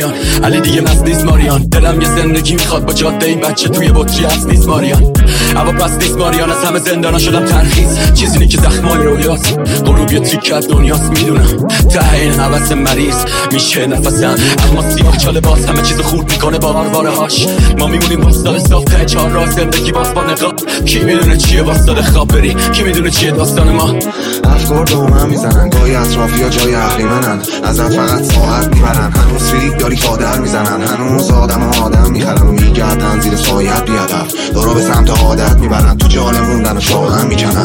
ماریان علی دیگه مست نیست ماریان دلم یه زندگی میخواد با جاده این بچه توی بطری هست نیست ماریان هوا پس نیست ماریان از همه زندانا شدم ترخیص چیزی نی که زخمای رویاست غروب یه تیکه از دنیاست میدونم ته این حوث مریض میشه نفسم اما سیاه چاله باز همه چیز خورد میکنه با آرواره هاش ما میمونیم واسطال صاف ته چهار راه زندگی باز با نقاب کی میدونه چیه واسطال خواب بری کی میدونه چیه داستان ما افکار دومم میزنن گاهی اطرافی ها جای اهریمنن ازت فقط ساعت میبرن هنوز فریک داری کادر میزنن هنوز آدم میخرن و میگردن زیر سایت بیادف دارو به سمت عادت میبرن تو جان موندن و شاهن میکنن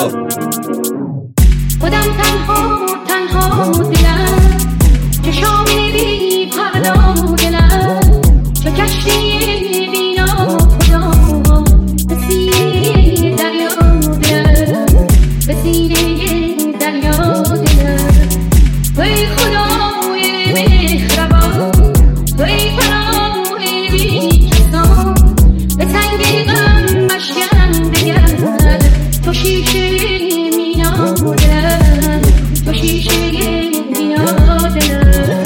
خودم تنها دلم چشامی بی پردا دلم چه کشتی بینا خدا بسیر دریا دلم بسیر دریا دلم توی خدای مهربان توی پناه بی کسان به تنگ غم مشکن دگر تو شیشه مینا دلم تو شیشه مینا دلم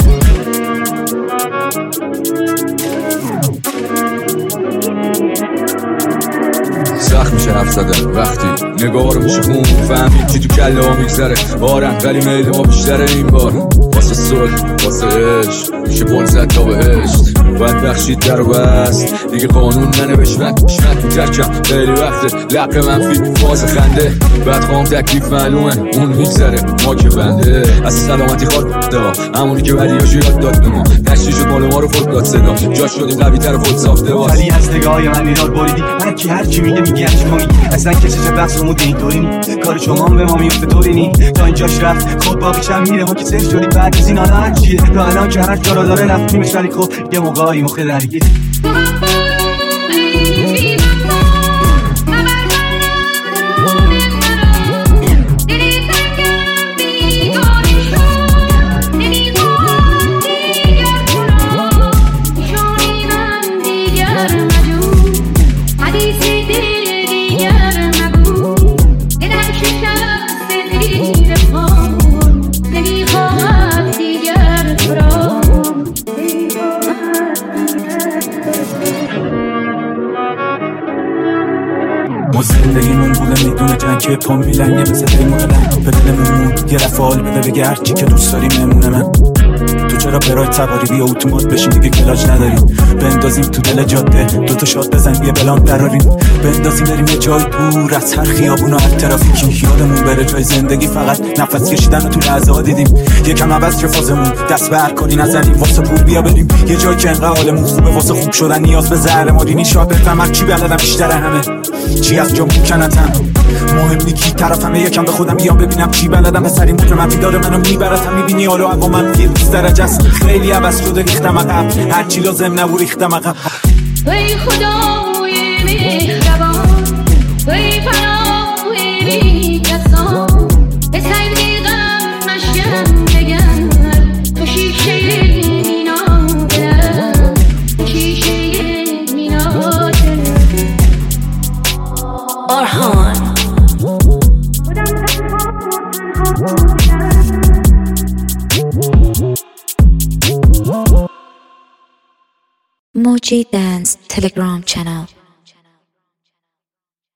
سخت میشه حرف زدن وقتی نگاه رو میشه خون فهمید چی تو کله ها میگذره بارم ولی میل ما بیشتره این بار واسه صلح واسه عشق میشه پل زد تا بهشت باید بخشید در و بست دیگه قانون ننوشت تو ترکم خیلی وقته لق منفی فاز خنده بعد خواهم تکلیف معلومه اون میگذره ما که بنده از سلامتی خواد دوا همونی که بدیاشو یاد داد به ما تشتی شد مال ما رو خود داد صدا جاش شدیم قوی تر خود ساخته باز ولی از نگاه من ایراد بریدی هر کی میگه هرچی تو میگی اصلا کشش بحثمون اینطوری نی کار شما به ما میفته طوری نی تا اینجاش رفت خود باقیشم میره ما که صرف شدیم بعد از این حالا چیه تا الان که هر جا را داره رفتیمش ولی خب یه موقعی مخه درگیر زندگیمون بوده میدونه جنگ که پا میلنگه مثل دیمون لنگ به دلمون یه رفال بده بگه هرچی که دوست داری مهمونه من تو چرا برای سواری بیا اتومات بشین دیگه کلاج نداریم بندازیم تو دل جاده دوتا شات بزن یه بلان دراریم بندازیم بریم یه جای دور از هر خیابون و هر ترافیکی یادمون بره جای زندگی فقط نفس کشیدن تو لحظه ها دیدیم یکم عوض شه فازمون دست به هر کاری نزنیم واسه پول بیا بریم یه جای که انقدر حالمون خوبه واسه خوب شدن نیاز به زهر مارینی شاد بفهمم چی بلدم بیشتر همه چی از جا ممکنتم مهم نی کی طرفمه یکم به خودم بیام ببینم چی بلدم به سری موج منفی داره منو میبرتم میبینی حالا هوا من 20 درجه است خیلی عوض شده ریختم عقب هر چی لازم نبود ریختم عقب توی خدای مهربان توی پناه بی کسان به تنگ غم مشکن دگر تو شیشه مینا دلم تو شیشه مینا دلم آرهان Moji Dance Telegram channel.